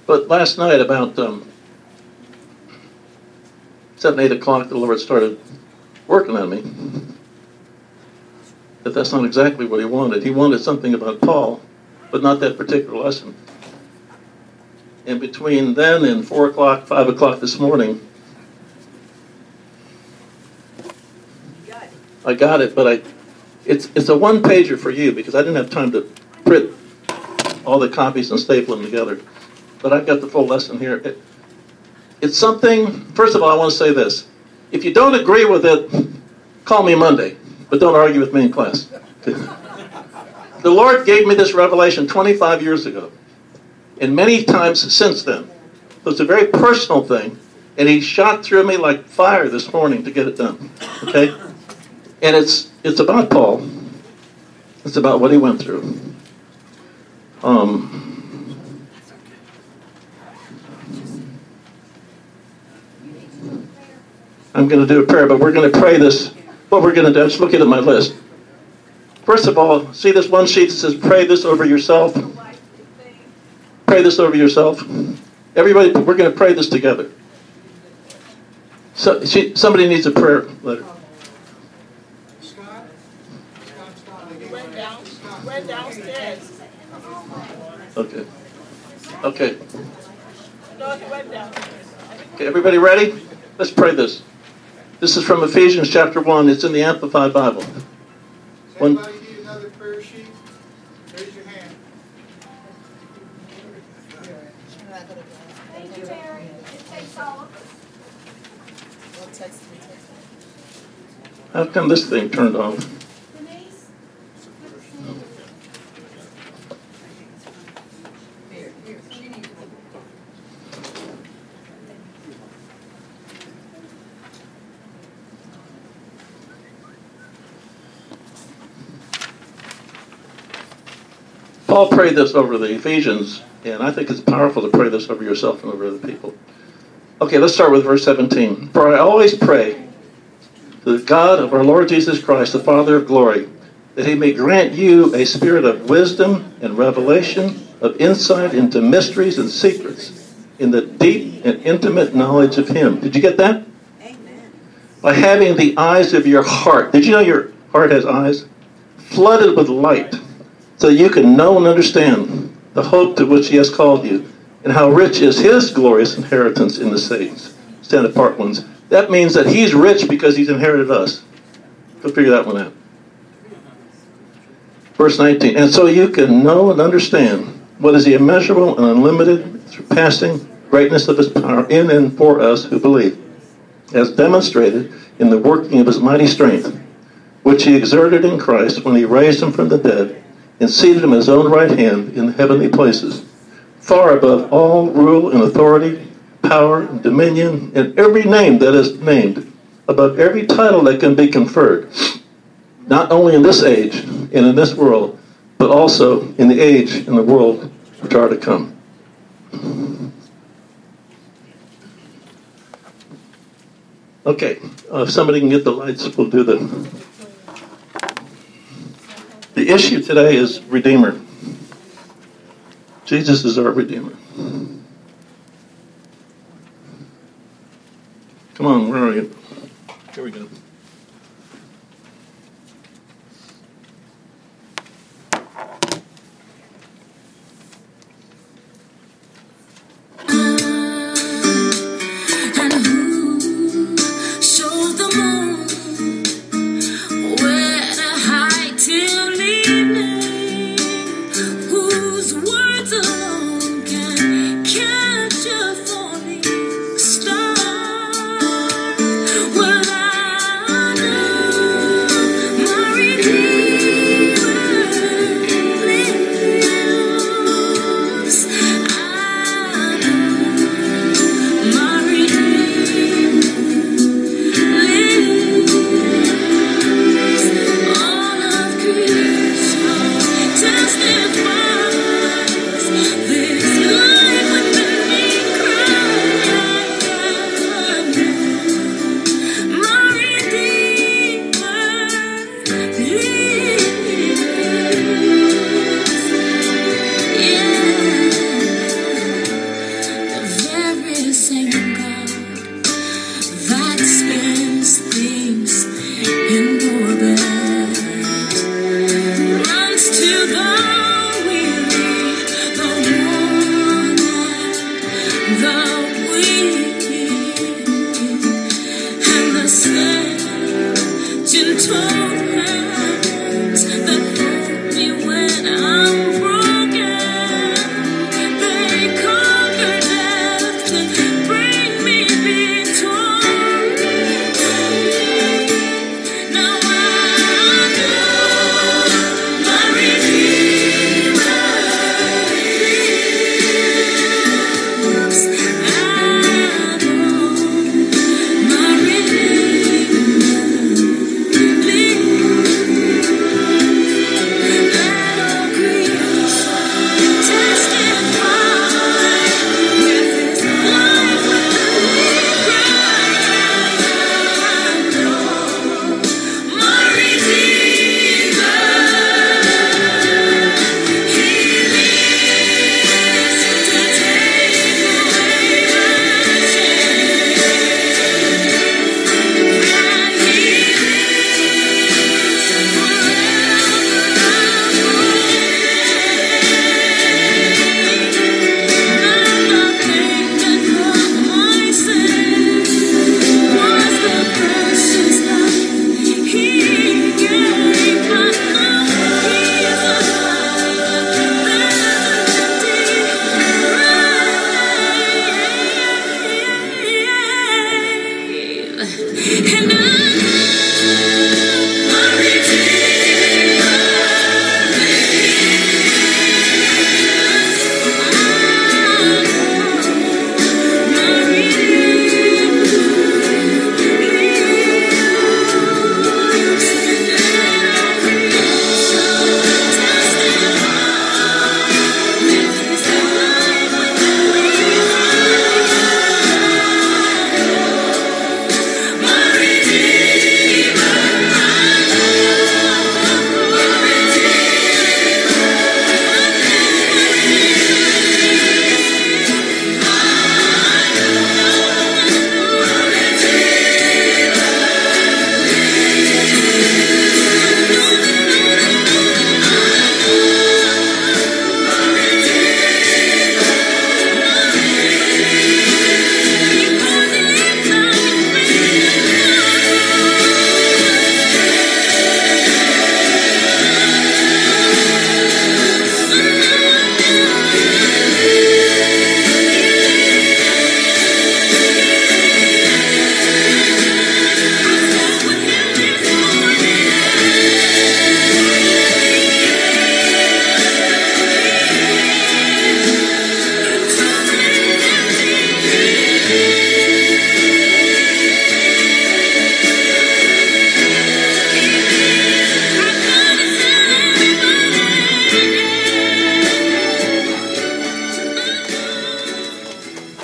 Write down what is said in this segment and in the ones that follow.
But last night about 7, 8 o'clock, the Lord started working on me. But that's not exactly what he wanted. He wanted something about Paul, but not that particular lesson. And between then and 4 o'clock, 5 o'clock this morning, I got it, but it's a one-pager for you because I didn't have time to print all the copies and staple them together. But I've got the full lesson here. It's something, first of all, I want to say this. If you don't agree with it, call me Monday, but don't argue with me in class. The Lord gave me this revelation 25 years ago, and many times since then. So it's a very personal thing, and he shot through me like fire this morning to get it done. Okay? And it's about Paul. It's about what he went through. I'm going to do a prayer, but we're going to pray this. What we're going to do, just looking at my list. First of all, see this one sheet that says, pray this over yourself. Pray this over yourself. Everybody, we're going to pray this together. So, somebody needs a prayer letter. Went downstairs. Okay. Okay. No, he went down. Okay, everybody ready? Let's pray this. This is from Ephesians chapter 1. It's in the Amplified Bible. Does anybody need another prayer sheet? Raise your hand. Thank you, Mary. It takes all of us. How come this thing turned off? Denise? Paul prayed this over the Ephesians, and I think it's powerful to pray this over yourself and over other people. Okay, let's start with verse 17. For I always pray to the God of our Lord Jesus Christ, the Father of glory, that he may grant you a spirit of wisdom and revelation, of insight into mysteries and secrets, in the deep and intimate knowledge of him. Did you get that? Amen. By having the eyes of your heart. Did you know your heart has eyes? Flooded with light, so you can know and understand the hope to which he has called you, and how rich is his glorious inheritance in the saints, stand apart ones. That means that he's rich because he's inherited us. Go figure that one out. Verse 19, and so you can know and understand what is the immeasurable and unlimited, surpassing greatness of his power in and for us who believe, as demonstrated in the working of his mighty strength, which he exerted in Christ when he raised him from the dead and seated him at his own right hand in the heavenly places, far above all rule and authority, power and dominion, and every name that is named, above every title that can be conferred, not only in this age and in this world, but also in the age and the world which are to come. Okay, if somebody can get the lights, we'll do the issue today is Redeemer. Jesus is our Redeemer. Come on, where are you? Here we go.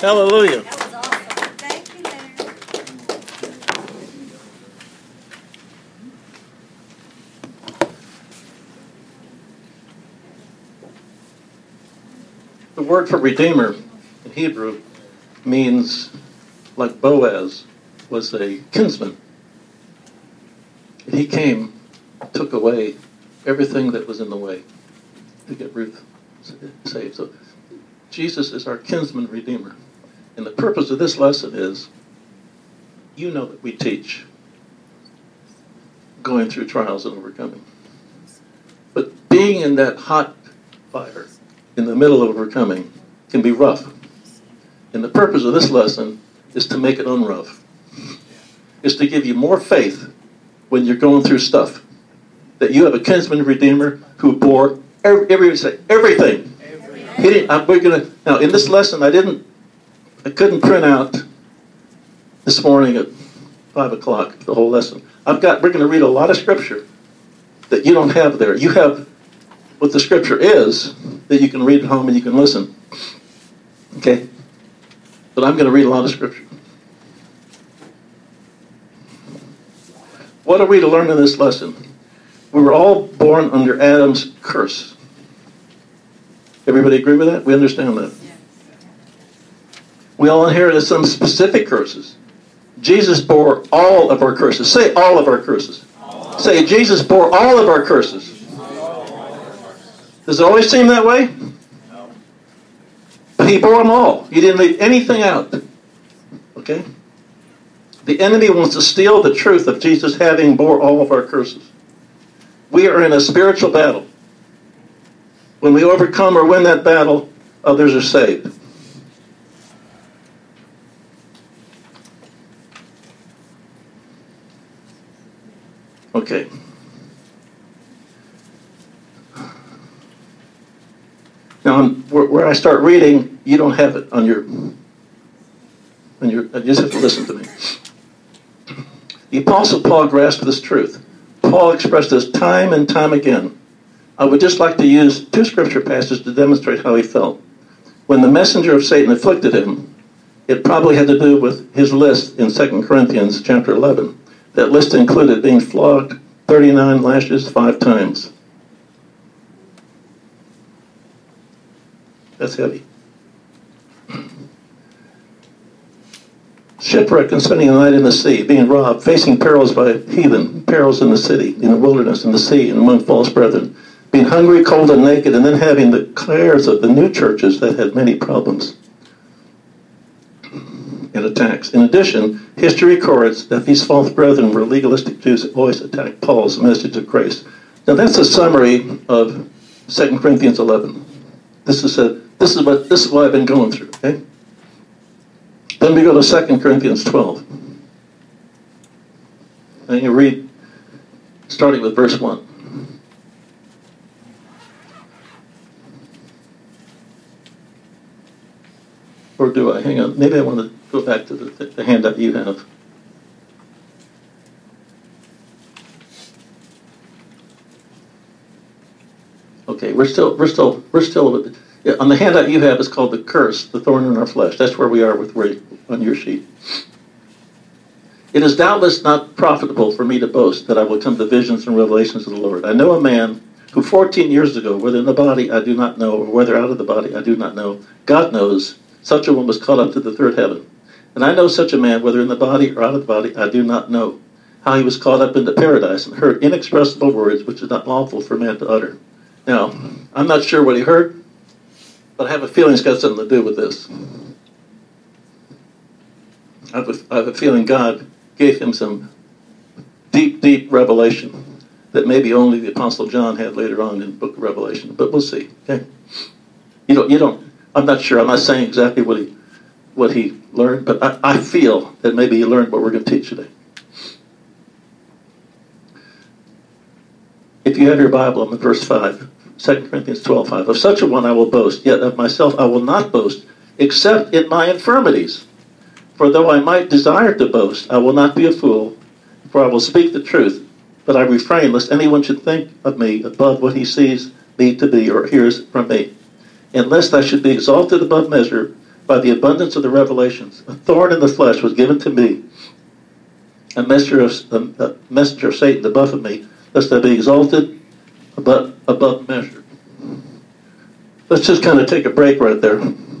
Hallelujah. That was awesome. Thank you, Larry. The word for redeemer in Hebrew means, like Boaz was a kinsman. And he came, took away everything that was in the way to get Ruth saved. So Jesus is our kinsman redeemer. And the purpose of this lesson is, you know that we teach going through trials and overcoming. But being in that hot fire in the middle of overcoming can be rough. And the purpose of this lesson is to make it unrough. Is to give you more faith when you're going through stuff. That you have a kinsman redeemer who bore everything. He didn't, now in this lesson I couldn't print out this morning at 5 o'clock the whole lesson. We're going to read a lot of scripture that you don't have there. You have what the scripture is that you can read at home and you can listen. Okay? But I'm going to read a lot of scripture. What are we to learn in this lesson? We were all born under Adam's curse. Everybody agree with that? We understand that. We all inherited some specific curses. Jesus bore all of our curses. Say all of our curses. Say Jesus bore all of our curses. Does it always seem that way? No. But he bore them all. He didn't leave anything out. Okay? The enemy wants to steal the truth of Jesus having bore all of our curses. We are in a spiritual battle. When we overcome or win that battle, others are saved. Okay. Now, where I start reading, you don't have it on your. You just have to listen to me. The Apostle Paul grasped this truth. Paul expressed this time and time again. I would just like to use 2 scripture passages to demonstrate how he felt. When the messenger of Satan afflicted him, it probably had to do with his list in 2 Corinthians chapter 11. That list included being flogged 39 lashes 5 times. That's heavy. Shipwreck and spending the night in the sea, being robbed, facing perils by heathen, perils in the city, in the wilderness, in the sea, and among false brethren, being hungry, cold, and naked, and then having the cares of the new churches that had many problems and attacks. In addition, history records that these false brethren were legalistic Jews who always attacked Paul's message of grace. Now that's a summary of 2 Corinthians 11. This is what I've been going through, okay? Then we go to 2 Corinthians 12. And you read, starting with verse 1. Or do I? Hang on. Maybe I want to go back to the handout you have. Okay, we're still with it. Yeah, on the handout you have, it's called the curse, the thorn in our flesh. That's where we are on your sheet. It is doubtless not profitable for me to boast that I will come to visions and revelations of the Lord. I know a man who 14 years ago, whether in the body I do not know, or whether out of the body I do not know, God knows, such a one was caught up to the third heaven. And I know such a man, whether in the body or out of the body, I do not know, how he was caught up into paradise and heard inexpressible words which is not lawful for man to utter. Now, I'm not sure what he heard, but I have a feeling it's got something to do with this. I have a feeling God gave him some deep, deep revelation that maybe only the Apostle John had later on in the book of Revelation. But we'll see. Okay? I'm not sure. I'm not saying exactly what he learned, but I feel that maybe he learned what we're going to teach today. If you have your Bible, I'm in verse 5. 2 Corinthians 12:5. Of such a one I will boast, yet of myself I will not boast, except in my infirmities. For though I might desire to boast, I will not be a fool, for I will speak the truth. But I refrain, lest anyone should think of me above what he sees me to be or hears from me. And lest I should be exalted above measure by the abundance of the revelations. A thorn in the flesh was given to me, a messenger of Satan to buffet me, lest I be exalted above measure. Let's just kind of take a break right there.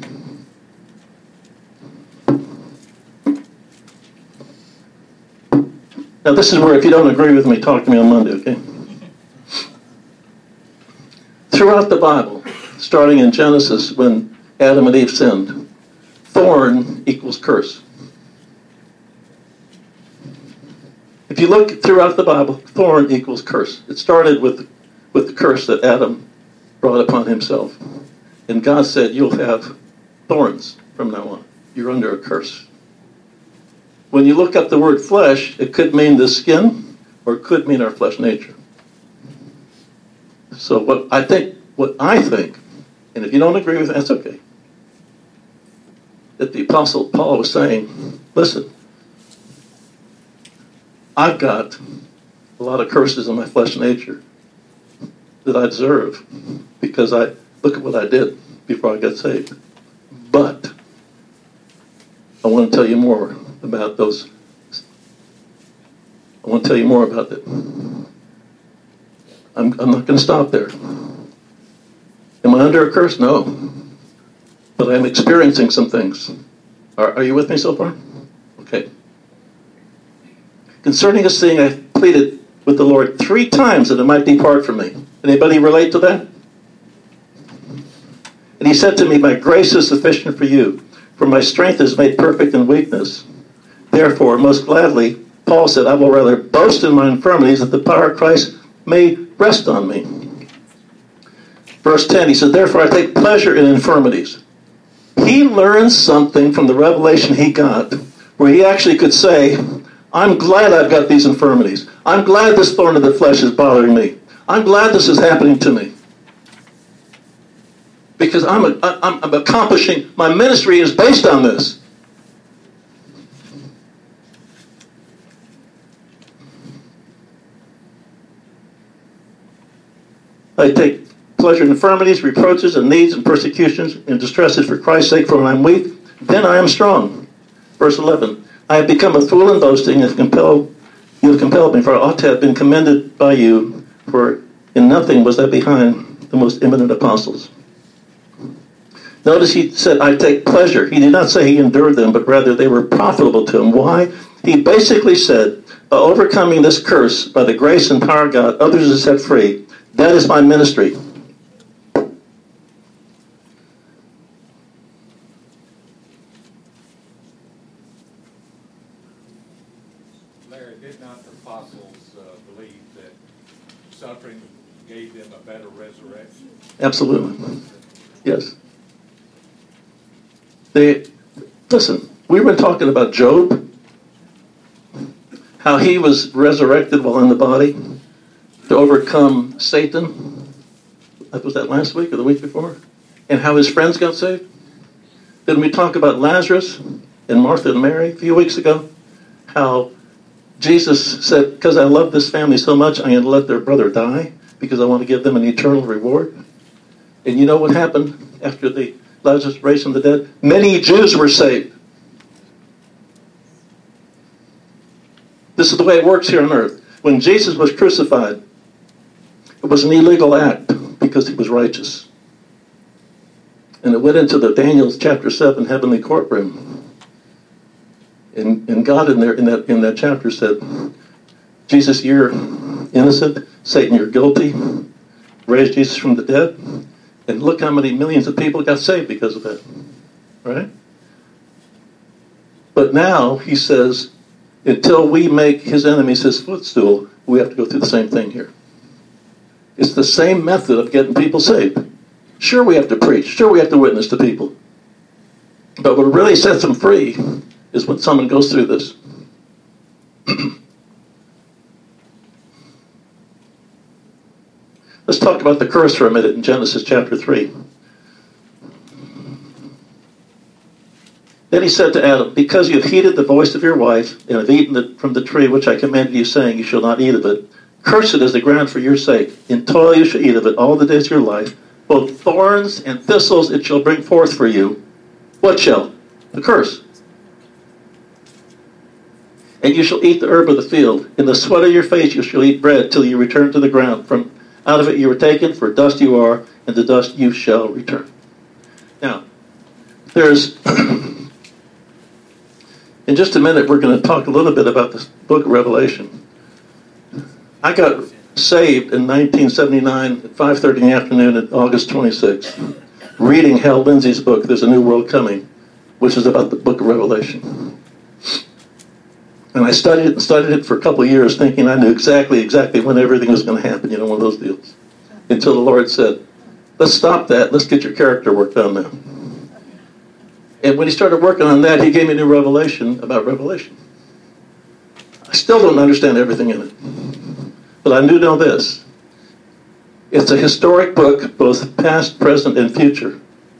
Now this is where, if you don't agree with me, talk to me on Monday, okay? Throughout the Bible, starting in Genesis when Adam and Eve sinned, thorn equals curse. If you look throughout the Bible, thorn equals curse. It started with the curse that Adam brought upon himself. And God said, you'll have thorns from now on. You're under a curse. When you look up the word flesh, it could mean the skin, or it could mean our flesh nature. So what I think, and if you don't agree with it, that's okay, that the Apostle Paul was saying, listen, I've got a lot of curses in my flesh nature that I deserve because I look at what I did before I got saved. But I want to tell you more about those. I want to tell you more about it. I'm not going to stop there. Am I under a curse? No. But I'm experiencing some things. Are you with me so far? Okay. Concerning this thing, I pleaded with the Lord 3 times that it might depart from me. Anybody relate to that? And he said to me, my grace is sufficient for you, for my strength is made perfect in weakness. Therefore, most gladly, Paul said, I will rather boast in my infirmities that the power of Christ may rest on me. Verse 10, he said, therefore I take pleasure in infirmities. He learned something from the revelation he got, where he actually could say, I'm glad I've got these infirmities. I'm glad this thorn of the flesh is bothering me. I'm glad this is happening to me. Because I'm accomplishing, my ministry is based on this. I take pleasure in infirmities, reproaches, and needs, and persecutions, and distresses for Christ's sake, for when I'm weak, then I am strong. Verse 11, I have become a fool in boasting, and you have compelled me, for I ought to have been commended by you, for in nothing was I behind the most eminent apostles. Notice he said, I take pleasure. He did not say he endured them, but rather they were profitable to him. Why? He basically said, by overcoming this curse, by the grace and power of God, others are set free. That is my ministry. Larry, did not the apostles believe that suffering gave them a better resurrection? Absolutely. Yes. Listen, we've been talking about Job, how he was resurrected while in the body to overcome Satan. Was that last week or the week before? And how his friends got saved. Then we talk about Lazarus and Martha and Mary a few weeks ago, how Jesus said, because I love this family so much, I'm going to let their brother die because I want to give them an eternal reward. And you know what happened after the Lazarus raised from the dead? Many Jews were saved. This is the way it works here on earth. When Jesus was crucified, it was an illegal act because he was righteous. And it went into the Daniel chapter 7 heavenly courtroom. And God in that chapter said, Jesus, you're innocent. Satan, you're guilty. Raised Jesus from the dead. And look how many millions of people got saved because of that. Right? But now, he says, until we make his enemies his footstool, we have to go through the same thing here. It's the same method of getting people saved. Sure, we have to preach. Sure, we have to witness to people. But what really sets them free is when someone goes through this. Let's talk about the curse for a minute in Genesis chapter 3. Then he said to Adam, because you have heeded the voice of your wife, and have eaten from the tree which I commanded you, saying, you shall not eat of it, cursed is the ground for your sake. In toil you shall eat of it all the days of your life. Both thorns and thistles it shall bring forth for you. What shall? The curse. And you shall eat the herb of the field. In the sweat of your face you shall eat bread till you return to the ground. From out of it you were taken, for dust you are, and to dust you shall return. Now, there's, in just a minute, we're going to talk a little bit about this book of Revelation. I got saved in 1979 at 5:30 in the afternoon at August 26th, reading Hal Lindsey's book, There's a New World Coming, which is about the book of Revelation. And I studied it for a couple of years, thinking I knew exactly when everything was going to happen, one of those deals. Until the Lord said, let's stop that, let's get your character work done now. And when he started working on that, he gave me a new revelation about Revelation. I still don't understand everything in it. But I do know this. It's a historic book, both past, present, and future.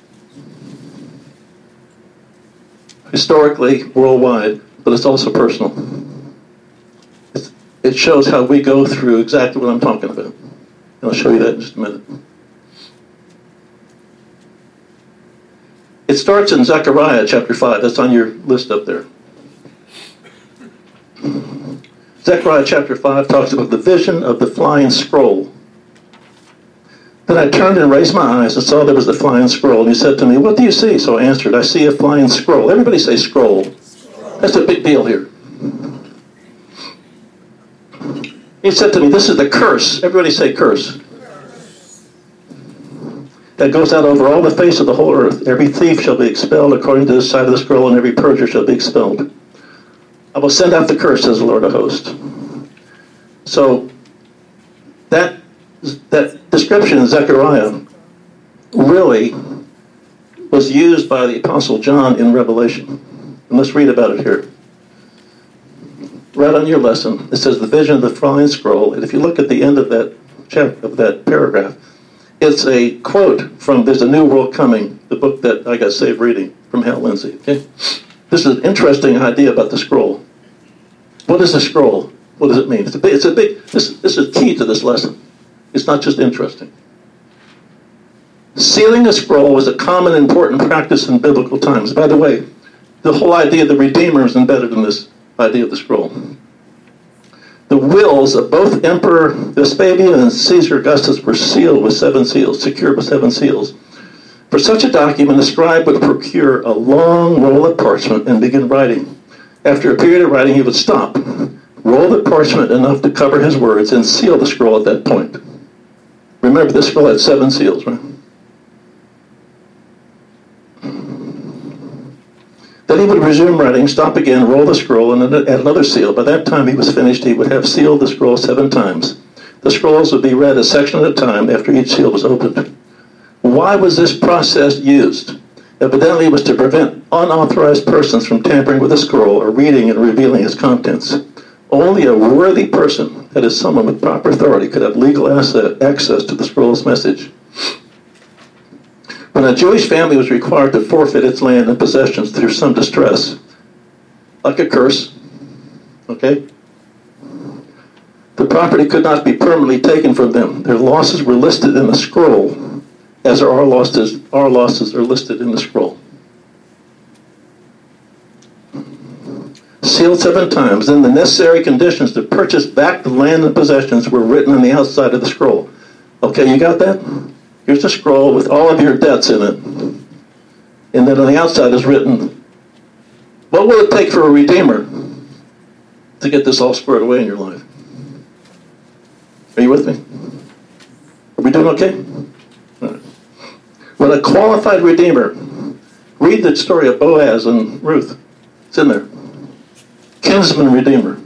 Historically, worldwide, but it's also personal. It shows how we go through exactly what I'm talking about. And I'll show you that in just a minute. It starts in Zechariah chapter 5. That's on your list up there. Zechariah chapter 5 talks about the vision of the flying scroll. Then I turned and raised my eyes and saw there was the flying scroll. And he said to me, what do you see? So I answered, I see a flying scroll. Everybody say scroll. That's a big deal here. He said to me, this is the curse. Everybody say curse. That goes out over all the face of the whole earth. Every thief shall be expelled according to the side of the scroll, and every perjurer shall be expelled. I will send out the curse, says the Lord of hosts. So that description in Zechariah really was used by the Apostle John in Revelation. And let's read about it here. Right on your lesson, it says the vision of the flying scroll. And if you look at the end of that paragraph, it's a quote from There's a New World Coming, the book that I got saved reading from Hal Lindsey. Okay? This is an interesting idea about the scroll. What is a scroll? What does it mean? This is key to this lesson. It's not just interesting. Sealing a scroll was a common important practice in biblical times. By the way, the whole idea of the Redeemer is embedded in this idea of the scroll. The wills of both Emperor Vespasian and Caesar Augustus were sealed with 7 seals, secured with 7 seals. For such a document, a scribe would procure a long roll of parchment and begin writing. After a period of writing, he would stop, roll the parchment enough to cover his words, and seal the scroll at that point. Remember, this scroll had 7 seals, right? Then he would resume writing, stop again, roll the scroll, and then add another seal. By that time he was finished, he would have sealed the scroll 7 times. The scrolls would be read a section at a time after each seal was opened. Why was this process used? Evidently it was to prevent unauthorized persons from tampering with the scroll or reading and revealing its contents. Only a worthy person, that is someone with proper authority, could have legal access to the scroll's message. When a Jewish family was required to forfeit its land and possessions through some distress, like a curse, okay, the property could not be permanently taken from them. Their losses were listed in the scroll, as our losses are listed in the scroll. Sealed 7 times, then the necessary conditions to purchase back the land and possessions were written on the outside of the scroll. Okay, you got that? Here's a scroll with all of your debts in it. And then on the outside is written, what will it take for a redeemer to get this all squared away in your life? Are you with me? Are we doing okay? All right. When a qualified redeemer, read the story of Boaz and Ruth. It's in there. Kinsman redeemer.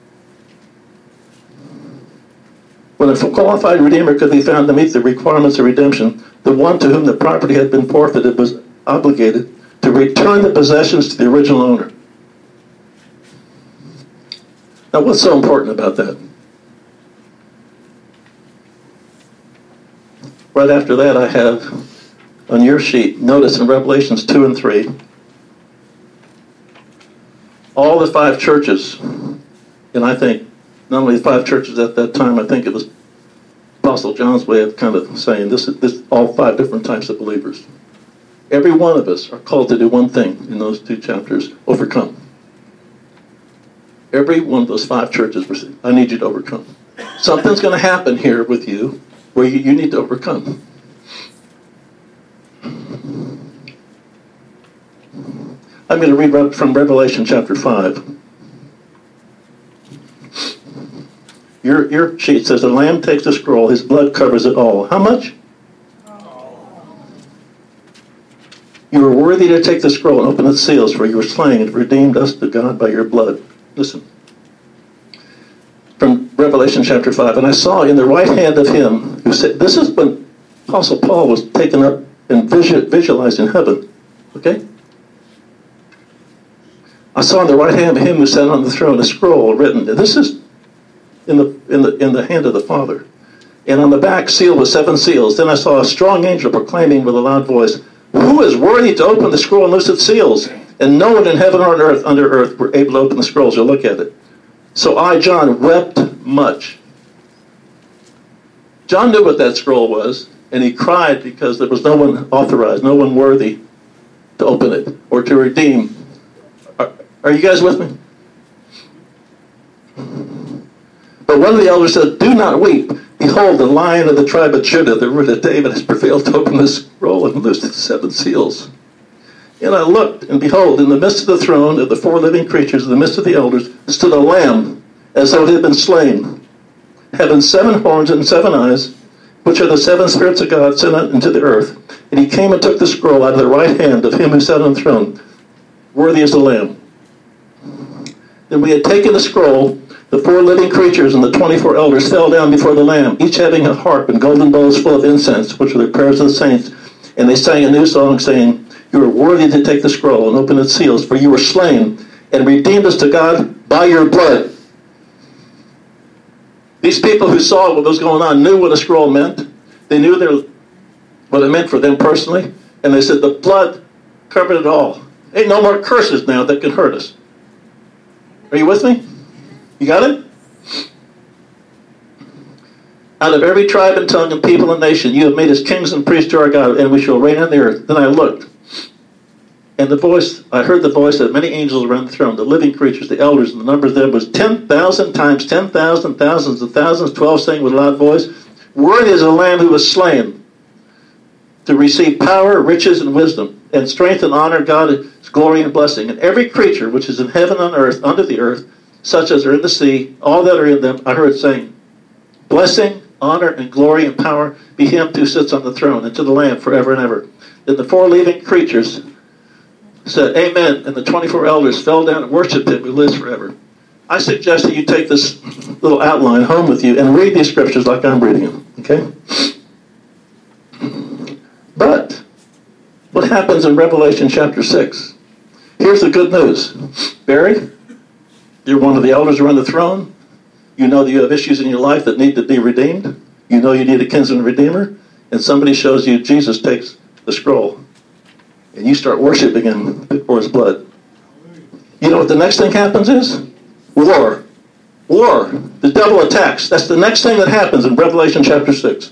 When a qualified redeemer could be found to meet the requirements of redemption, the one to whom the property had been forfeited was obligated to return the possessions to the original owner. Now, what's so important about that? Right after that, I have on your sheet, notice in Revelations 2 and 3, all the 5 churches, and I think not only the 5 churches at that time, I think it was Apostle John's way of kind of saying this all 5 different types of believers. Every one of us are called to do one thing in those 2 chapters: overcome. Every one of those 5 churches, I need you to overcome. Something's going to happen here with you where you need to overcome. I'm going to read from Revelation chapter 5. Your sheet says, the Lamb takes the scroll, his blood covers it all. How much? You are worthy to take the scroll and open its seals, for you were slain and redeemed us to God by your blood. Listen. From Revelation chapter 5. And I saw in the right hand of him who said, this is when Apostle Paul was taken up and visualized in heaven. Okay? I saw in the right hand of him who sat on the throne a scroll written. This is in the hand of the Father. And on the back sealed with 7 seals. Then I saw a strong angel proclaiming with a loud voice, who is worthy to open the scroll and loose its seals? And no one in heaven or on earth, under earth, were able to open the scrolls or look at it. So I, John, wept much. John knew what that scroll was, and he cried because there was no one authorized, no one worthy to open it or to redeem. Are you guys with me? But one of the elders said, do not weep. Behold, the Lion of the tribe of Judah, the root of David, has prevailed to open the scroll and loose the 7 seals. And I looked, and behold, in the midst of the throne of the 4 living creatures, in the midst of the elders, stood a lamb, as though it had been slain, having 7 horns and 7 eyes, which are the 7 spirits of God sent out into the earth. And he came and took the scroll out of the right hand of him who sat on the throne. Worthy is the Lamb. Then we had taken the scroll. The 4 living creatures and the 24 elders fell down before the Lamb, each having a harp and golden bowls full of incense, which were the prayers of the saints. And they sang a new song, saying, you are worthy to take the scroll and open its seals, for you were slain and redeemed us to God by your blood. These people who saw what was going on knew what a scroll meant. They knew what it meant for them personally. And they said, the blood covered it all. Ain't no more curses now that can hurt us. Are you with me? You got it? Out of every tribe and tongue and people and nation, you have made us kings and priests to our God, and we shall reign on the earth. Then I looked, and I heard the voice of many angels around the throne, the living creatures, the elders, and the number of them was 10,000 times 10,000, thousands of thousands, 12 saying with a loud voice, worthy is the Lamb who was slain to receive power, riches, and wisdom, and strength and honor, God's glory and blessing. And every creature which is in heaven, on earth, under the earth, such as are in the sea, all that are in them, I heard saying, blessing, honor, and glory, and power be him who sits on the throne, and to the Lamb forever and ever. Then the 4 living creatures said, amen, and the 24 elders fell down and worshipped him who lives forever. I suggest that you take this little outline home with you and read these scriptures like I'm reading them, okay? But what happens in Revelation chapter 6? Here's the good news. Barry, you're one of the elders around the throne. You know that you have issues in your life that need to be redeemed. You know you need a kinsman redeemer. And somebody shows you Jesus takes the scroll. And you start worshiping him for his blood. You know what the next thing happens is? War. War. The devil attacks. That's the next thing that happens in Revelation chapter 6.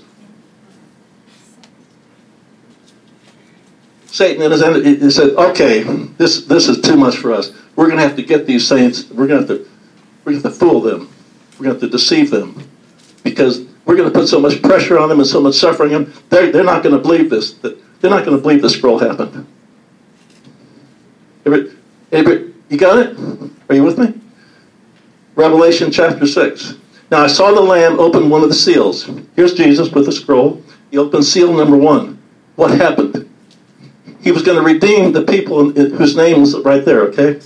Satan and his enemy, he said, okay, this is too much for us. We're going to have to get these saints, we're going to have to fool them. We're going to have to deceive them. Because we're going to put so much pressure on them and so much suffering on them, they're not going to believe this. They're not going to believe the scroll happened. You got it? Are you with me? Revelation chapter 6. Now I saw the Lamb open one of the seals. Here's Jesus with the scroll. He opened seal number 1. What happened? He was going to redeem the people whose name was right there, okay?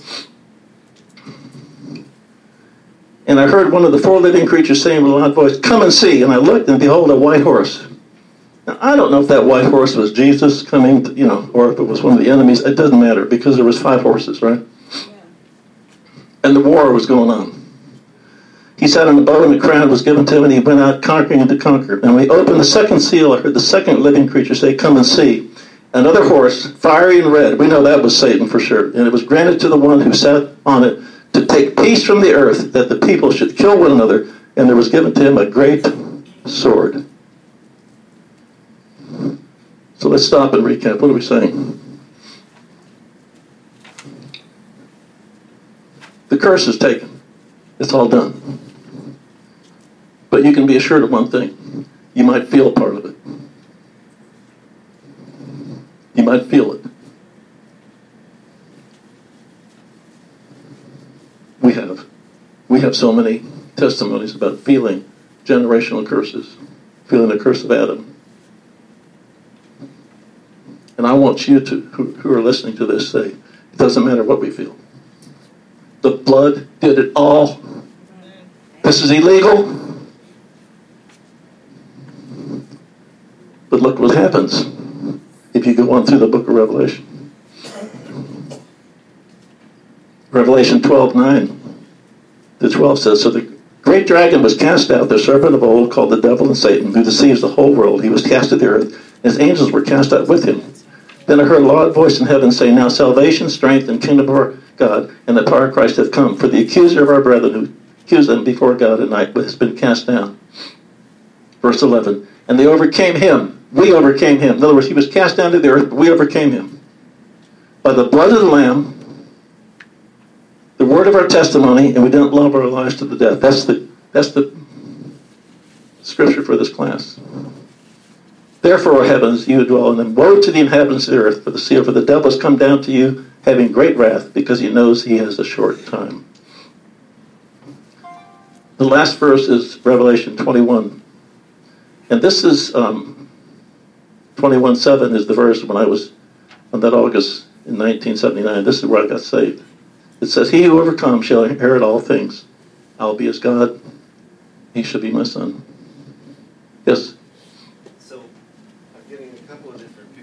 And I heard one of the 4 living creatures saying with a loud voice, come and see. And I looked, and behold, a white horse. Now, I don't know if that white horse was Jesus coming, or if it was one of the enemies. It doesn't matter, because there was 5 horses, right? Yeah. And the war was going on. He sat on the bow, and the crown was given to him, and he went out conquering and to conquer. And when he opened the second seal, I heard the second living creature say, come and see. Another horse, fiery and red. We know that was Satan for sure. And it was granted to the one who sat on it to take peace from the earth, that the people should kill one another. And there was given to him a great sword. So let's stop and recap. What are we saying? curse is taken. It's all done. But you can be assured of one thing. You might feel part of it. You might feel it. We have so many testimonies about feeling generational curses, feeling the curse of Adam. And I want you to, who are listening to this, say, it doesn't matter what we feel. The blood did it all. This is illegal. But look what happens if you go on through the book of Revelation. Revelation 12:9 to 12 says, so the great dragon was cast out, the serpent of old, called the devil and Satan, who deceives the whole world. He was cast to the earth, and his angels were cast out with him. Then I heard a loud voice in heaven saying, now salvation, strength, and kingdom of our God, and the power of Christ have come. For the accuser of our brethren, who accused them before God at night, has been cast down. Verse 11, and they overcame him. We overcame him. In other words, he was cast down to the earth, but we overcame him. By the blood of the Lamb, the word of our testimony, and we didn't love our lives to the death. That's the scripture for this class. Therefore, O heavens, you who dwell in them, woe to the inhabitants of the earth, for the devil has come down to you, having great wrath, because he knows he has a short time. The last verse is Revelation 21. And this is 21:7 is the verse when I was on that August in 1979. This is where I got saved. It says, he who overcomes shall inherit all things. I will be his God. He shall be my son. Yes? So, I'm getting a couple of different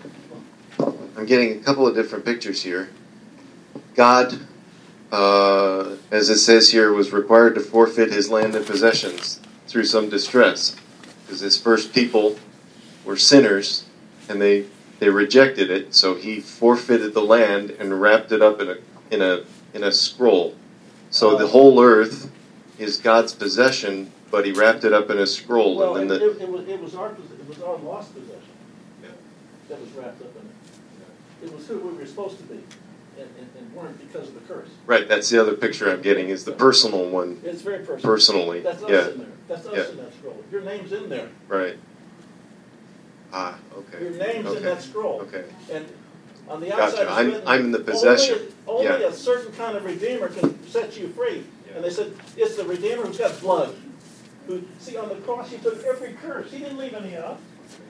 pictures here. God, as it says here, was required to forfeit his land and possessions through some distress. Because his first people were sinners, and they rejected it, so he forfeited the land and wrapped it up in a scroll. So the whole earth is God's possession, but he wrapped it up in a scroll. Well, and then it was our lost possession that was wrapped up in it. It was who we were supposed to be, and weren't because of the curse. Right, that's the other picture I'm getting, is the personal one. It's very personal. Personally. That's us yeah. in there. That's us in that scroll. Your name's in there. Right. Ah, okay. Your name's in that scroll. Okay. And on the outside, Gotcha. I'm in the possession. Only Yeah. a certain kind of redeemer can set you free. Yeah. And they said, it's the redeemer who's got blood. Who, see, on the cross, he took every curse. He didn't leave any out.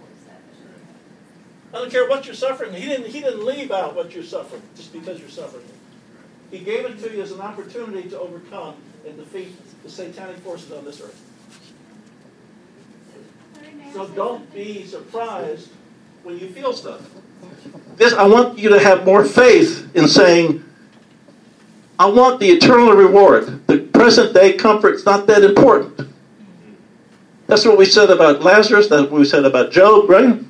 I don't care what you're suffering. He didn't leave out what you're suffering just because you're suffering. He gave it to you as an opportunity to overcome and defeat the satanic forces on this earth. So don't be surprised when you feel stuff. I want you to have more faith in saying, I want the eternal reward. The present day comfort's not that important. That's what we said about Lazarus. That's what we said about Job, right?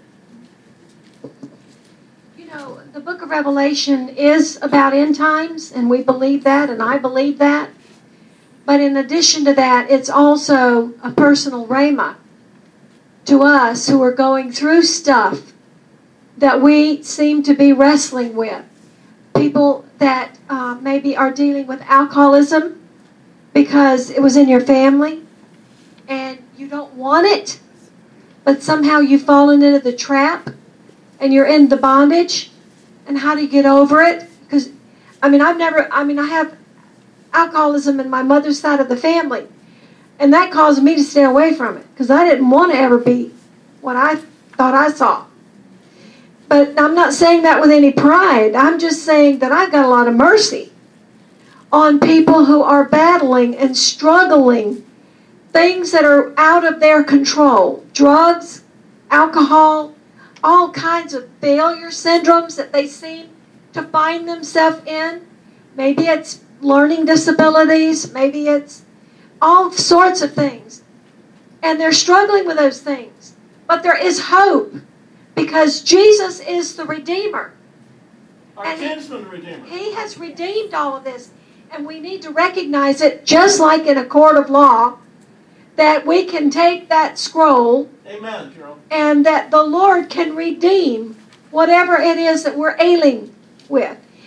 You know, the book of Revelation is about end times, and we believe that, and I believe that. But in addition to that, it's also a personal rhema to us who are going through stuff that we seem to be wrestling with. People that maybe are dealing with alcoholism because it was in your family and you don't want it, but somehow you've fallen into the trap and you're in the bondage. And how do you get over it? Because, I have alcoholism in my mother's side of the family. And that caused me to stay away from it because I didn't want to ever be what I thought I saw. But I'm not saying that with any pride. I'm just saying that I've got a lot of mercy on people who are battling and struggling, things that are out of their control. Drugs, alcohol, all kinds of failure syndromes that they seem to find themselves in. Maybe it's learning disabilities, maybe it's all sorts of things. And they're struggling with those things. But there is hope because Jesus is the Redeemer. Our kinsman Redeemer. He has redeemed all of this. And we need to recognize it, just like in a court of law, that we can take that scroll. Amen, Gerald. And that the Lord can redeem whatever it is that we're ailing with.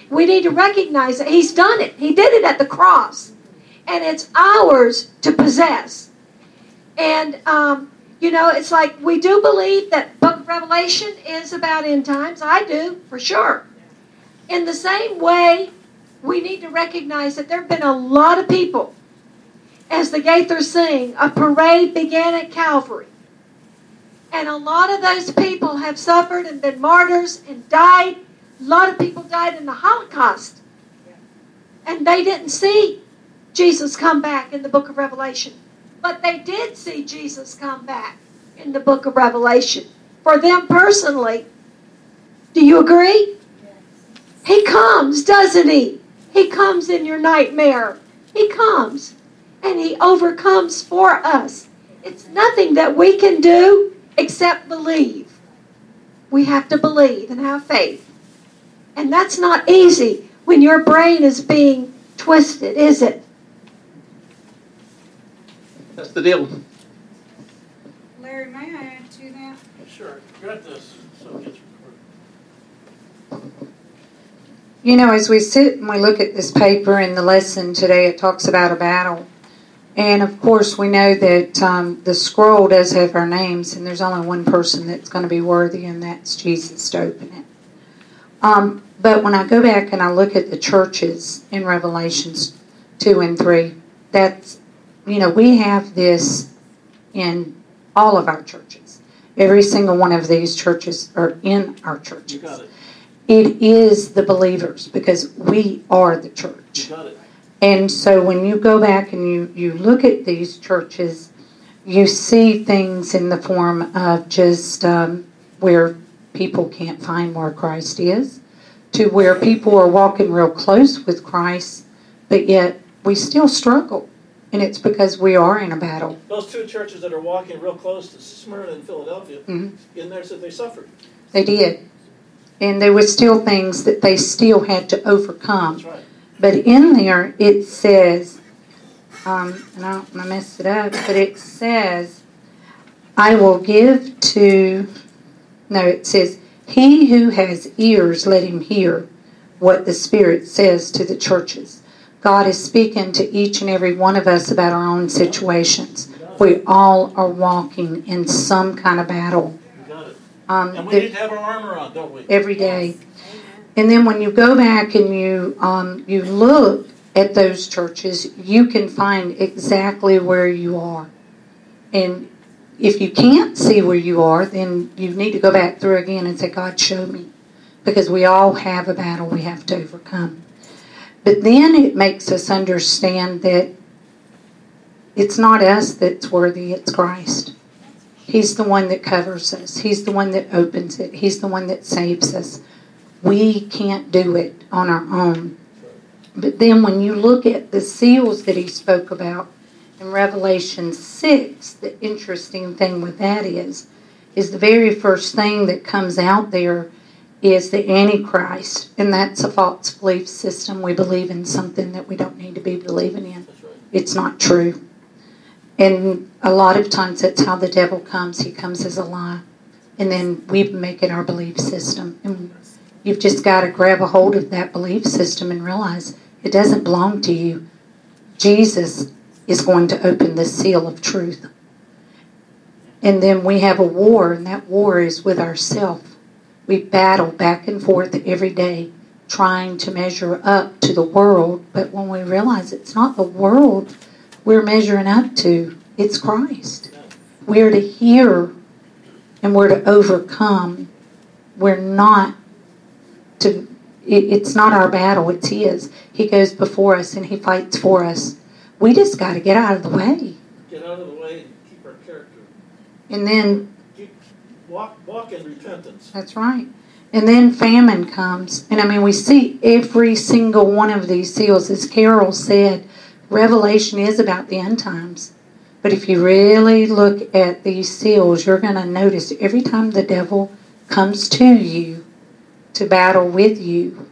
We need to recognize that He's done it. He did it at the cross. And it's ours to possess. And, it's like we do believe that Book of Revelation is about end times. I do, for sure. In the same way, we need to recognize that there have been a lot of people, as the Gaithers sing, a parade began at Calvary. And a lot of those people have suffered and been martyrs and died. A lot of people died in the Holocaust. And they didn't see Jesus come back in the book of Revelation. But they did see Jesus come back in the book of Revelation. For them personally. Do you agree? He comes, doesn't He? He comes in your nightmare. He comes. And He overcomes for us. It's nothing that we can do except believe. We have to believe and have faith. And that's not easy when your brain is being twisted, is it? That's the deal. Larry, may I add to that? Sure. You're at this, so it gets recorded. As we sit and we look at this paper and the lesson today, it talks about a battle. And, of course, we know that the scroll does have our names, and there's only one person that's going to be worthy, and that's Jesus to open it. But when I go back and I look at the churches in Revelations 2 and 3, that's, we have this in all of our churches. Every single one of these churches are in our churches. You got it. It is the believers, because we are the church. You got it. And so when you go back and you look at these churches, you see things in the form of just where people can't find where Christ is, to where people are walking real close with Christ, but yet we still struggle. And it's because we are in a battle. Those two churches that are walking real close to Smyrna and Philadelphia, in there said they suffered. They did. And there were still things that they still had to overcome. That's right. But in there it says, and I don't want to mess it up, but it says, it says, he who has ears, let him hear what the Spirit says to the churches. God is speaking to each and every one of us about our own situations. We all are walking in some kind of battle. You got it. And we need to have our armor on, don't we? Every day. And then when you go back and you look at those churches, you can find exactly where you are. And if you can't see where you are, then you need to go back through again and say, God, show me. Because we all have a battle we have to overcome. But then it makes us understand that it's not us that's worthy, it's Christ. He's the one that covers us. He's the one that opens it. He's the one that saves us. We can't do it on our own. But then when you look at the seals that he spoke about in Revelation 6, the interesting thing with that is the very first thing that comes out there is the Antichrist. And that's a false belief system. We believe in something that we don't need to be believing in. It's not true. And a lot of times that's how the devil comes. He comes as a lie. And then we make it our belief system. And you've just got to grab a hold of that belief system and realize it doesn't belong to you. Jesus is going to open the seal of truth. And then we have a war, and that war is with ourselves. We battle back and forth every day trying to measure up to the world. But when we realize it's not the world we're measuring up to, it's Christ. We're to hear and we're to overcome. We're not to, it's not our battle, it's His. He goes before us and He fights for us. We just got to get out of the way. Get out of the way and keep our character. And then walk in repentance. That's right. And then famine comes. And we see every single one of these seals. As Carol said, Revelation is about the end times. But if you really look at these seals, you're going to notice every time the devil comes to you to battle with you,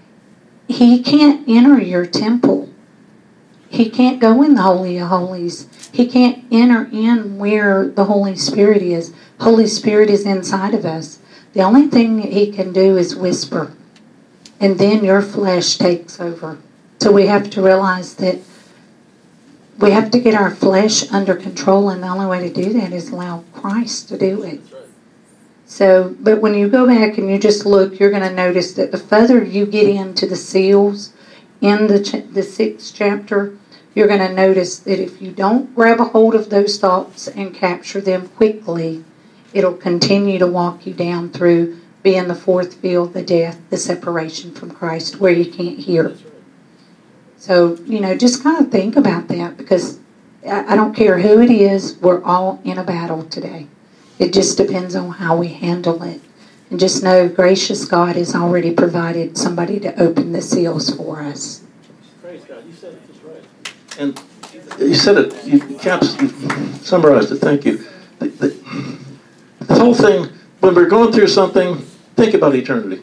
he can't enter your temple. He can't go in the Holy of Holies. He can't enter in where the Holy Spirit is. Holy Spirit is inside of us. The only thing that he can do is whisper. And then your flesh takes over. So we have to realize that we have to get our flesh under control, and the only way to do that is allow Christ to do it. So, but when you go back and you just look, you're going to notice that the further you get into the seals in the 6th chapter, you're going to notice that if you don't grab a hold of those thoughts and capture them quickly, it'll continue to walk you down through being the 4th field, the death, the separation from Christ, where you can't hear. So, just kind of think about that, because I don't care who it is, we're all in a battle today. It just depends on how we handle it. And just know, gracious God has already provided somebody to open the seals for us. Praise God. You said it just right. And you said it, you summarized it, thank you. The whole thing, when we're going through something, think about eternity.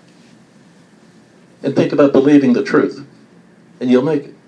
And think about believing the truth. And you'll make it.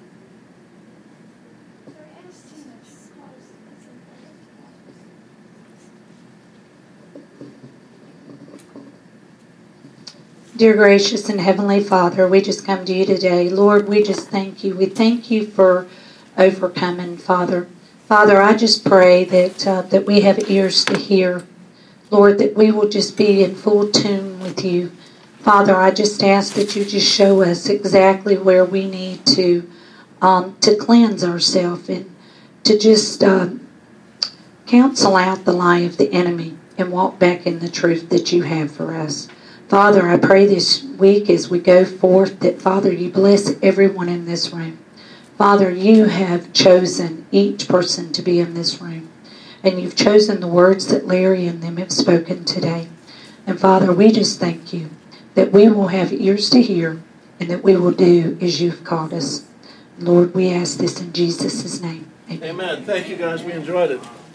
Dear gracious and heavenly Father, we just come to you today. Lord, we just thank you. We thank you for overcoming, Father. Father, I just pray that we have ears to hear. Lord, that we will just be in full tune with you. Father, I just ask that you just show us exactly where we need to cleanse ourselves and to just cancel out the lie of the enemy and walk back in the truth that you have for us. Father, I pray this week as we go forth that, Father, you bless everyone in this room. Father, you have chosen each person to be in this room. And you've chosen the words that Larry and them have spoken today. And Father, we just thank you that we will have ears to hear and that we will do as you've called us. Lord, we ask this in Jesus' name. Amen. Amen. Thank you, guys. We enjoyed it.